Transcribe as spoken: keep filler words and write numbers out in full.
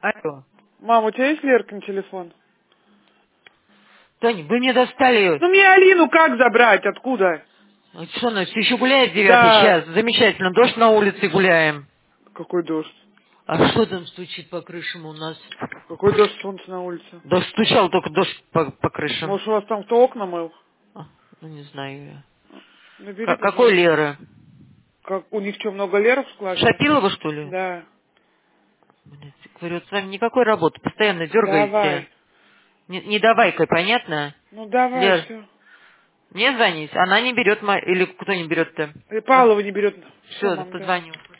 Алло. Мам, у тебя есть Леркин телефон? Таня, вы мне достали. Ну мне Алину как забрать? Откуда? Вот что, она все еще гуляет девятый Да. час? Замечательно. Дождь на улице, гуляем. Какой дождь? А что там стучит по крышам у нас? Какой дождь, солнце на улице? Дождь стучал, только дождь по, по крышам. Может, у вас там кто окна мыл? А, ну, не знаю я. Набери, К- какой пожалуйста. Лера? Как, у них что, много Леров в классе? Шапилова, что ли? Да. Блядь, говорю, вот с вами никакой работы, постоянно дергаете. Давай. Не, не давай-ка, понятно? Ну давай, Лер, все. мне звонить. Она не берет, мо- или кто не берет-то? И Павлова не берет. Все, Все, мам, да. позвоню.